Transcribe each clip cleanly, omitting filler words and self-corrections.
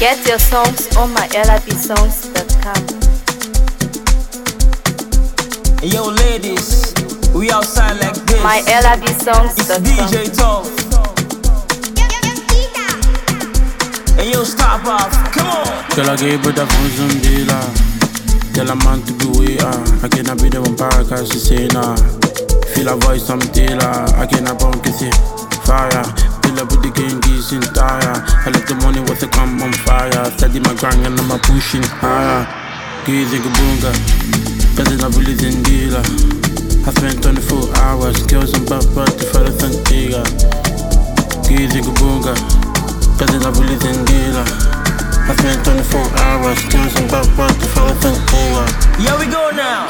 Get your songs on mylabsongs.com. Yo ladies, we outside like this. mylabsongs.com. It's DJ Tough. And yo, stop off, come on. Girl, I gave her the phone some dealer. Tell a man to be with her. I cannot be the one cause she say nah. Feel a voice, I'm dealer. I cannot bunk it, fire. Fill up with the game, geese in tire. I let the money with the come on fire. Steady my grind and I'm a pushing higher. Give it a bunga. Cause it's not really in dealer. I spent 24 hours. Girls and butt for the Santiago. Give it a bunga. Cause it's not really in dealer. I spent 24 hours, kills and back what the fella think they are. Here we go now.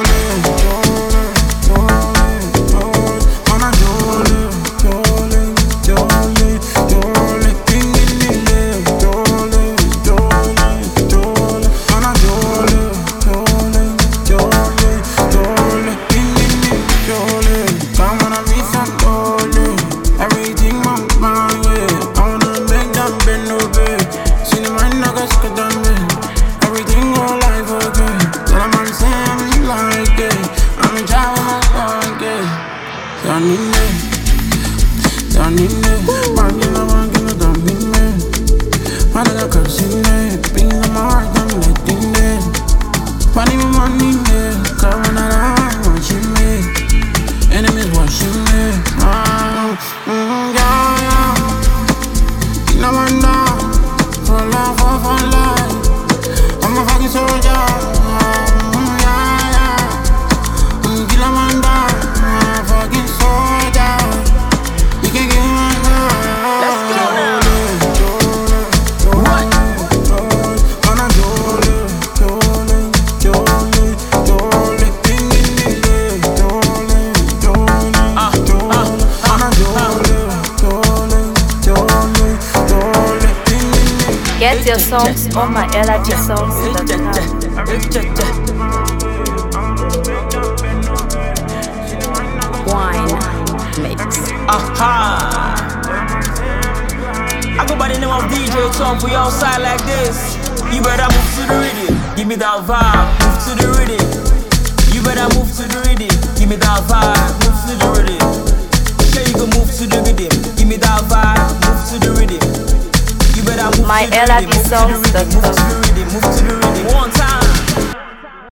Get your songs on mylabsongs.com. Wine mix. I go by the name of DJ Tough. We outside like this. You better move to the rhythm. Give me that vibe. Move to the rhythm. You better move to the rhythm. Give me that vibe. Move to the rhythm. Sure you can move to the rhythm. Give me that vibe. Move to the rhythm. You better move to the rhythm. mylabsongs.com. Move to the rhythm. Move to the rhythm.